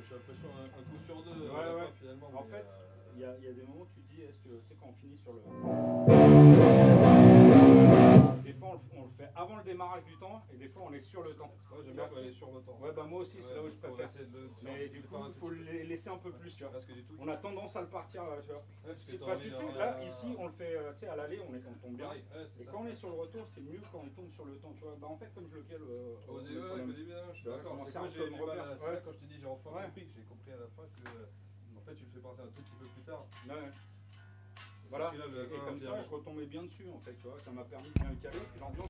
j'ai l'impression un coup sur deux, Ouais, à la ouais. fin, finalement. En mais, fait, il y a des moments où tu te dis, est-ce que, tu sais, quand on finit sur le. Des fois, on le fait avant le démarrage du temps, et des fois, on est sur le temps. ouais, j'aime bien quand elle est sur le temps. Ouais, bah moi aussi, c'est là où je faut préfère. essayer de Mais du coup, il faut le laisser un peu plus, tu vois. Parce que du tout. On a tendance à le partir, tu vois. Ouais, parce que Parce que tu sais, là, ici, on le fait, tu sais, à l'aller, on tombe bien. Ouais, Et quand on est sur le retour, c'est mieux quand on tombe sur le temps, tu vois. Bah en fait, comme je le cale Au début, je suis d'accord. C'est moi j'ai du mal à. C'est là quand je te dis j'ai enfin compris que j'ai compris à la fin que en fait tu le fais partir un tout petit peu plus tard. Ouais. Voilà. Et comme ça, je retombais bien dessus, en fait, tu vois. Ça m'a permis de bien le caler. Puis l'ambiance